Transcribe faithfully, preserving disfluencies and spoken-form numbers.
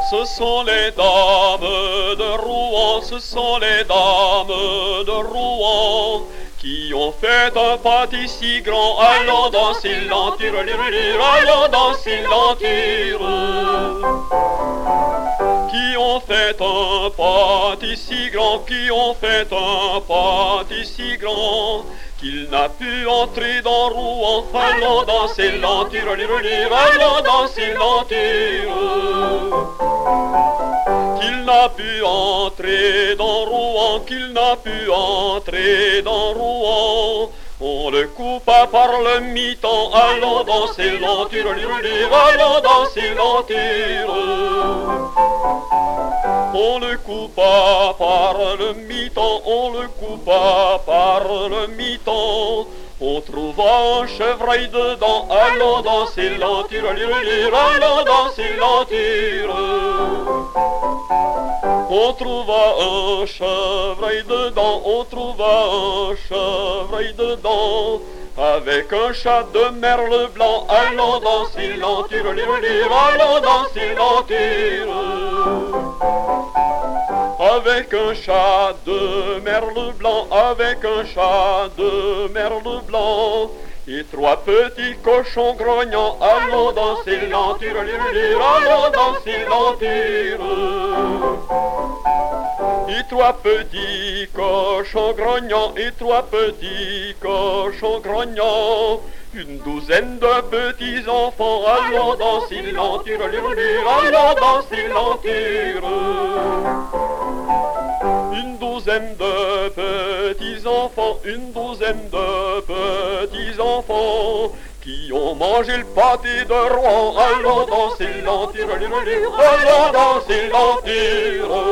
Ce sont les dames de Rouen, ce sont les dames de Rouen qui ont fait un pâtis si grand. Allons danser l'empire, allons danser l'empire. Qui ont fait un pâtis si grand, qui ont fait un pâtis si grand qu'il n'a pu entrer dans Rouen. Allons danser l'empire, allons danser l'empire. Qu'il n'a pu entrer dans Rouen, qu'il n'a pu entrer dans Rouen. On le coupa par le mi-temps. Allons danser l'empire, allons danser l'empire. On le coupa par le mi-temps, on le coupa par le mi-temps. On trouva un chevreuil dedans. Allons danser l'empire, allons danser l'empire. On trouva un chevreuil dedans, on trouva un chevreuil dedans, avec un chat de merle blanc. Allons danser l'empire, allons danser l'empire. Avec un chat de merle blanc, avec un chat de merle blanc, et trois petits cochons grognants. Allons danser l'empire, allons danser l'empire. Et trois petits cochons grognants, et trois petits cochons grognants, une douzaine de petits enfants. Allons danser l'empire, allons danser l'empire. Une douzaine de petits enfants, une douzaine de petits enfants qui ont mangé le pâté de Rouen. Allons danser l'empire, allons danser l'empire.